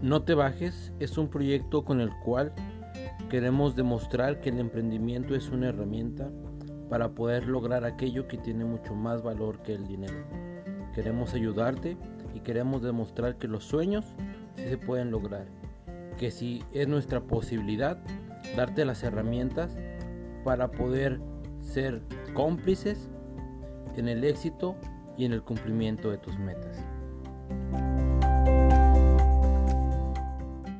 No te bajes es un proyecto con el cual queremos demostrar que el emprendimiento es una herramienta para poder lograr aquello que tiene mucho más valor que el dinero. Queremos ayudarte y queremos demostrar que los sueños sí se pueden lograr, que si es nuestra posibilidad, darte las herramientas para poder ser cómplices en el éxito y en el cumplimiento de tus metas.